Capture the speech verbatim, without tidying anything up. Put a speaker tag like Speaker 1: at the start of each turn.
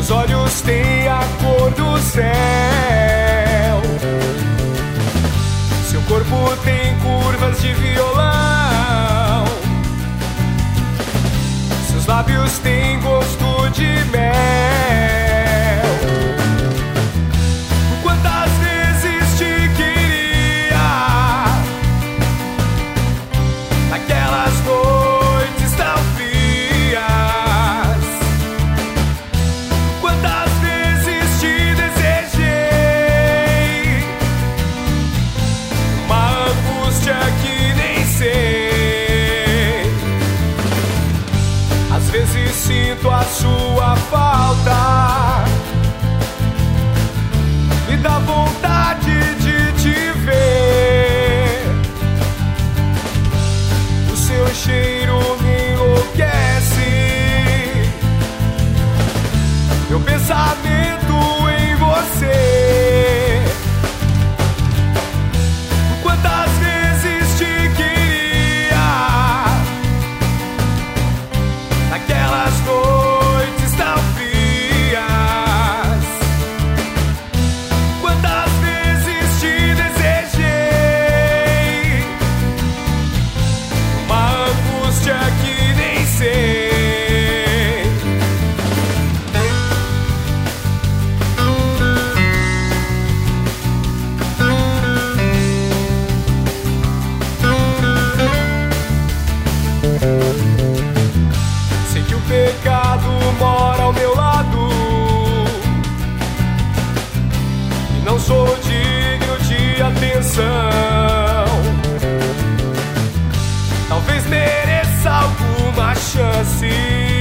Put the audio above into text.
Speaker 1: Seus olhos têm a cor do céu. Seu corpo tem curvas de violão. Seus lábios têm gosto de mel. Quantas vezes te queria naquelas noites tão frias. Quantas vezes te desejei, uma angústia que nem sei. Às vezes sinto a sua falta, me dá vontade de te ver. O seu cheiro me enlouquece, meu pensamento em você. Quantas vezes te queria naquelas noites tão frias. Quantas vezes te desejei, uma angústia que nem sei. Sei que o pecado mora ao meu lado e não sou digno de atenção. Talvez mereça alguma chance.